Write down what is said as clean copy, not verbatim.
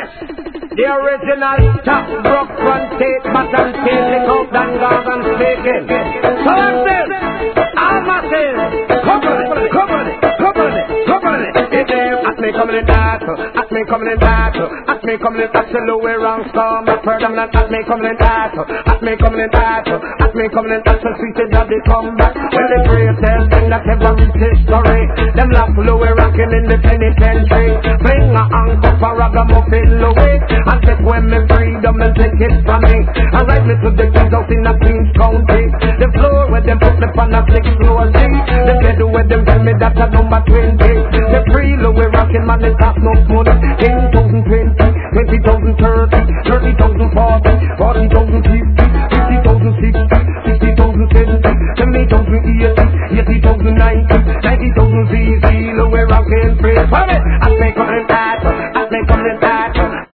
The original top rock front tape, button tape, the coat and garden speaking. So I'm this, all masses, cover it. At me coming in that, at me coming in that, at me coming in that, Louis wrong storm, I've heard them not, at me coming in that, at me coming in that, at me coming in that, so sweet that they come back. When the greatest thing that ever reached history, them love Louis rocking in the penitentiary. Bring a anchor for ragamuffin Louis, and take when me freedom and take it from me. And ride me to the kings out in the Queens County. The floor where them put me on a 6th floor seat. The bed where them tell me that's a number 20. The free Louis rocking man is not no money. 10,020, 20,030, 30,040, 40,050, 50,060, 60,070, 70,080, 80,090, 90,000 ZZ. Louis rocking free. At me coming back, at me coming back.